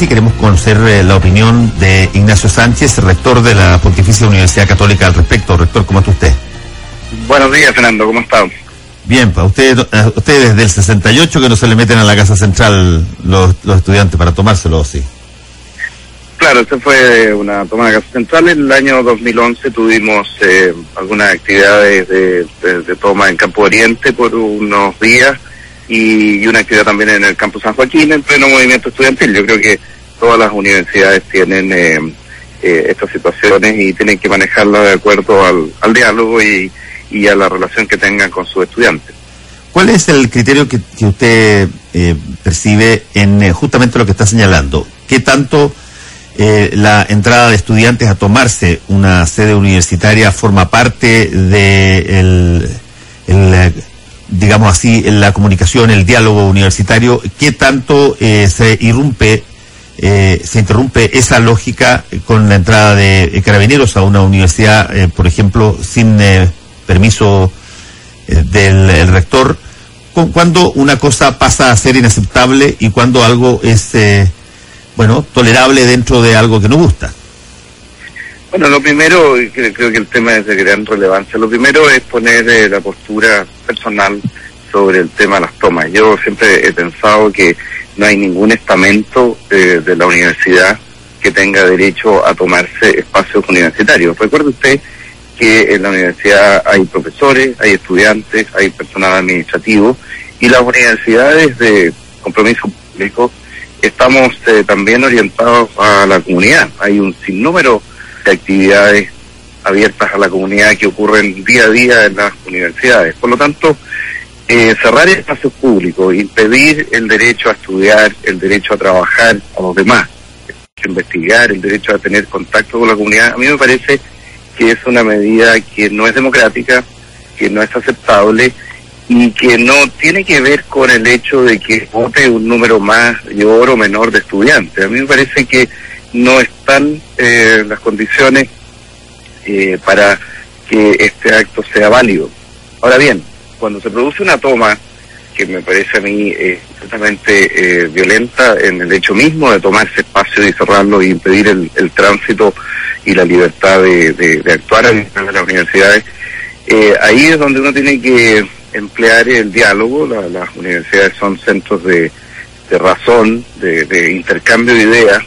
y queremos conocer la opinión de Ignacio Sánchez, rector de la Pontificia Universidad Católica al respecto. Rector, ¿cómo está usted? Buenos días, Fernando, ¿cómo está? Bien, para usted desde el 68 que no se le meten a la Casa Central los estudiantes para tomárselo, ¿sí? Claro, esta fue una toma de Casa Central. En el año 2011 tuvimos algunas actividades de toma en Campo Oriente por unos días y una actividad también en el Campus San Joaquín en pleno movimiento estudiantil. Yo creo que todas las universidades tienen estas situaciones y tienen que manejarlas de acuerdo al diálogo y a la relación que tengan con sus estudiantes. ¿Cuál es el criterio que usted percibe en justamente lo que está señalando? ¿Qué tanto la entrada de estudiantes a tomarse una sede universitaria forma parte de digamos así, la comunicación, el diálogo universitario? ¿Qué tanto se interrumpe esa lógica con la entrada de carabineros a una universidad, por ejemplo, sin permiso del rector? ¿Cuándo una cosa pasa a ser inaceptable y cuándo algo es tolerable dentro de algo que nos gusta? Bueno, lo primero, creo que el tema es de gran relevancia. Lo primero es poner la postura personal sobre el tema de las tomas. Yo siempre he pensado que no hay ningún estamento de la universidad que tenga derecho a tomarse espacios universitarios. Recuerde usted que en la universidad hay profesores, hay estudiantes, hay personal administrativo, y las universidades de compromiso público estamos también orientados a la comunidad. Hay un sinnúmero de actividades abiertas a la comunidad que ocurren día a día en las universidades. Por lo tanto, cerrar espacios públicos, impedir el derecho a estudiar, el derecho a trabajar a los demás, a investigar, el derecho a tener contacto con la comunidad, a mí me parece que es una medida que no es democrática, que no es aceptable y que no tiene que ver con el hecho de que vote un número mayor o menor de estudiantes. A mí me parece que no están las condiciones para que este acto sea válido. Ahora bien, cuando se produce una toma, que me parece a mí totalmente violenta en el hecho mismo de tomarse espacio y cerrarlo y impedir el tránsito y la libertad de actuar a nivel de las universidades, ahí es donde uno tiene que emplear el diálogo. Las universidades son centros de razón, de intercambio de ideas,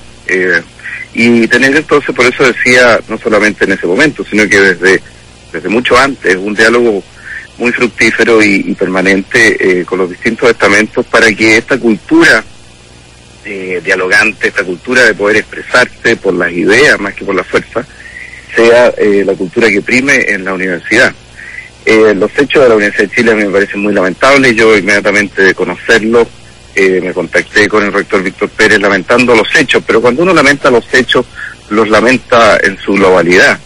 y tener entonces, por eso decía, no solamente en ese momento, sino que desde mucho antes, un diálogo muy fructífero y permanente con los distintos estamentos para que esta cultura dialogante, esta cultura de poder expresarse por las ideas más que por la fuerza, sea la cultura que prime en la universidad. Los hechos de la Universidad de Chile me parecen muy lamentables. Yo inmediatamente de conocerlo me contacté con el rector Víctor Pérez lamentando los hechos, pero cuando uno lamenta los hechos, los lamenta en su globalidad.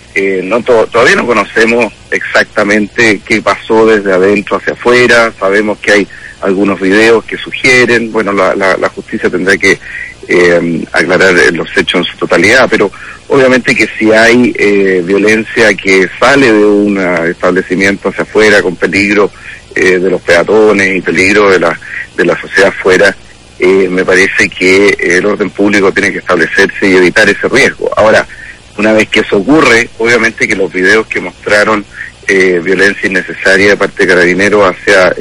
Todavía no conocemos exactamente qué pasó desde adentro hacia afuera. Sabemos que hay algunos videos que sugieren, la justicia tendrá que aclarar los hechos en su totalidad, pero obviamente que si hay violencia que sale de un establecimiento hacia afuera con peligro de los peatones y peligro de la sociedad afuera, me parece que el orden público tiene que establecerse y evitar ese riesgo. Ahora, una vez que eso ocurre, obviamente que los videos que mostraron violencia innecesaria de parte de Carabineros hacia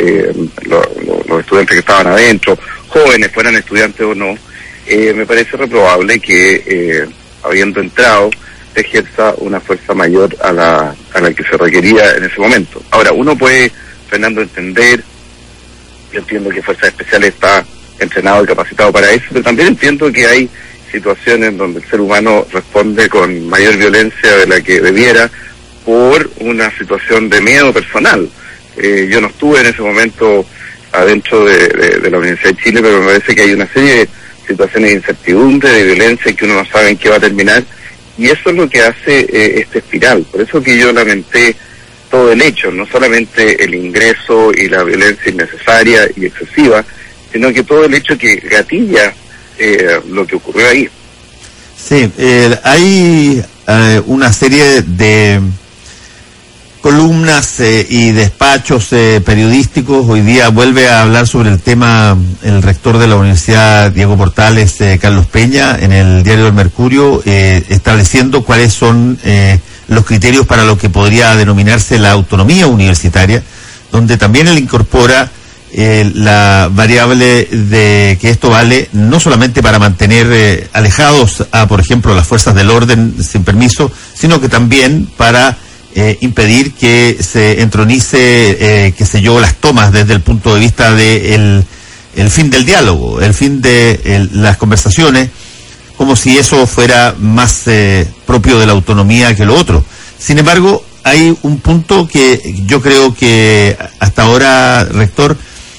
los estudiantes que estaban adentro, jóvenes, fueran estudiantes o no, me parece reprobable que habiendo entrado se ejerza una fuerza mayor a la que se requería en ese momento. Ahora, uno puede, Fernando, entender, yo entiendo que Fuerzas Especiales está entrenado y capacitado para eso, pero también entiendo que hay situaciones donde el ser humano responde con mayor violencia de la que debiera por una situación de miedo personal. Yo no estuve en ese momento adentro de la Universidad de Chile, pero me parece que hay una serie de situaciones de incertidumbre, de violencia, que uno no sabe en qué va a terminar, y eso es lo que hace esta espiral. Por eso que yo lamenté todo el hecho, no solamente el ingreso y la violencia innecesaria y excesiva, sino que todo el hecho que gatilla lo que ocurrió ahí. Sí, hay una serie de columnas y despachos periodísticos. Hoy día vuelve a hablar sobre el tema el rector de la Universidad, Diego Portales, Carlos Peña, en el diario El Mercurio, estableciendo cuáles son los criterios para lo que podría denominarse la autonomía universitaria, donde también él incorpora la variable de que esto vale no solamente para mantener alejados a, por ejemplo, las fuerzas del orden sin permiso, sino que también para impedir que se entronice, qué sé yo, las tomas desde el punto de vista de el fin del diálogo, el fin de las conversaciones, como si eso fuera más propio de la autonomía que lo otro. Sin embargo, hay un punto que yo creo que hasta ahora, rector,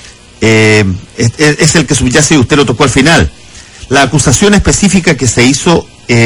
es el que subyace y usted lo tocó al final. La acusación específica que se hizo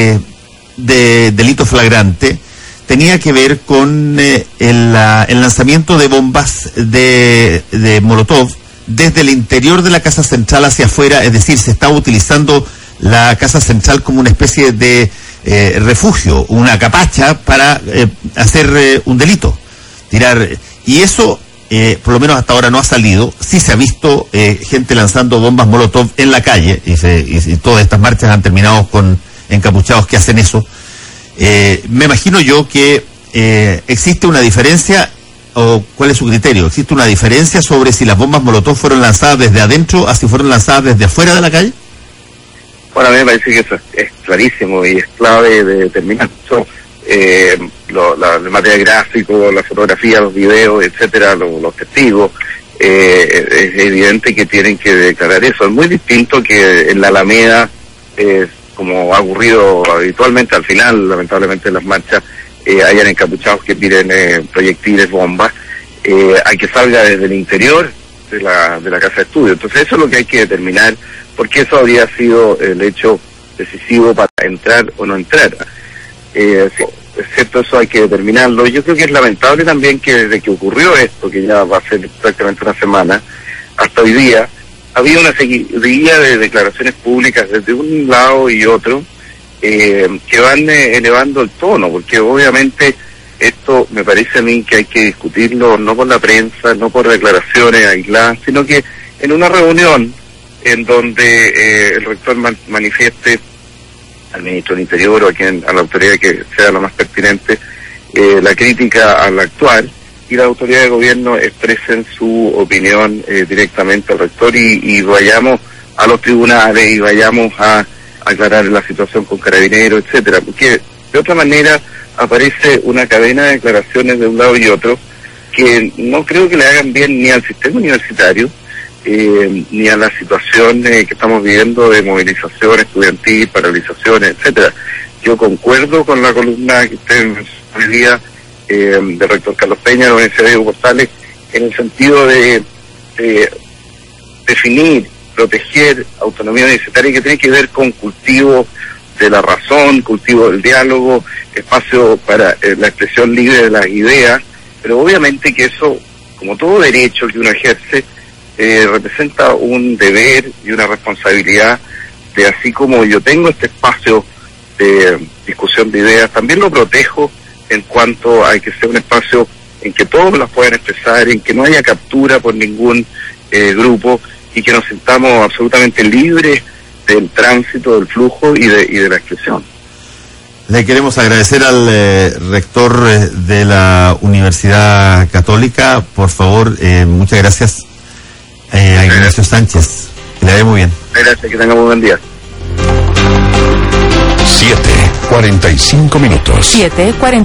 de delito flagrante tenía que ver con el lanzamiento de bombas de Molotov desde el interior de la Casa Central hacia afuera, es decir, se estaba utilizando la Casa Central como una especie de refugio, una capacha para hacer un delito, tirar, y eso por lo menos hasta ahora no ha salido. Sí se ha visto gente lanzando bombas Molotov en la calle, y todas estas marchas han terminado con encapuchados que hacen eso. Me imagino yo que existe una diferencia, o ¿cuál es su criterio? ¿Existe una diferencia sobre si las bombas Molotov fueron lanzadas desde adentro a si fueron lanzadas desde afuera de la calle? Bueno, a mí me parece que eso es clarísimo y es clave de determinar eso. El material gráfico, la fotografía, los videos, etcétera, los testigos, es evidente que tienen que declarar eso. Es muy distinto que en la Alameda, como ha ocurrido habitualmente al final, lamentablemente en las marchas, hayan encapuchados que tiren proyectiles, bombas, a que salga desde el interior de la casa de estudio. Entonces eso es lo que hay que determinar, porque eso habría sido el hecho decisivo para entrar o no entrar. Es cierto, eso hay que determinarlo. Yo creo que es lamentable también que desde que ocurrió esto, que ya va a ser prácticamente una semana, hasta hoy día, había una seguidilla de declaraciones públicas desde un lado y otro, que van elevando el tono, porque obviamente esto me parece a mí que hay que discutirlo no por la prensa, no por declaraciones aisladas, sino que en una reunión en donde el rector manifieste al ministro del Interior o a la autoridad que sea lo más pertinente la crítica al actual, y las autoridades de gobierno expresen su opinión directamente al rector y vayamos a los tribunales y vayamos a aclarar la situación con Carabineros, etcétera, porque de otra manera aparece una cadena de declaraciones de un lado y otro que no creo que le hagan bien ni al sistema universitario, ni a la situación que estamos viviendo de movilización estudiantil, paralizaciones, etcétera. Yo concuerdo con la columna que usted hoy día del rector Carlos Peña de la Universidad Diego Portales, en el sentido de definir, proteger autonomía universitaria, que tiene que ver con cultivo de la razón, cultivo del diálogo, espacio para la expresión libre de las ideas, pero obviamente que eso, como todo derecho que uno ejerce, representa un deber y una responsabilidad de, así como yo tengo este espacio de discusión de ideas, también lo protejo en cuanto a que sea un espacio en que todos las puedan expresar, en que no haya captura por ningún grupo y que nos sintamos absolutamente libres del tránsito, del flujo y de la expresión. Le queremos agradecer al rector de la Universidad Católica, por favor, muchas gracias. A Ignacio Sánchez, que le vaya muy bien. Gracias, que tengamos un buen día. 7:45 minutos. 7:45.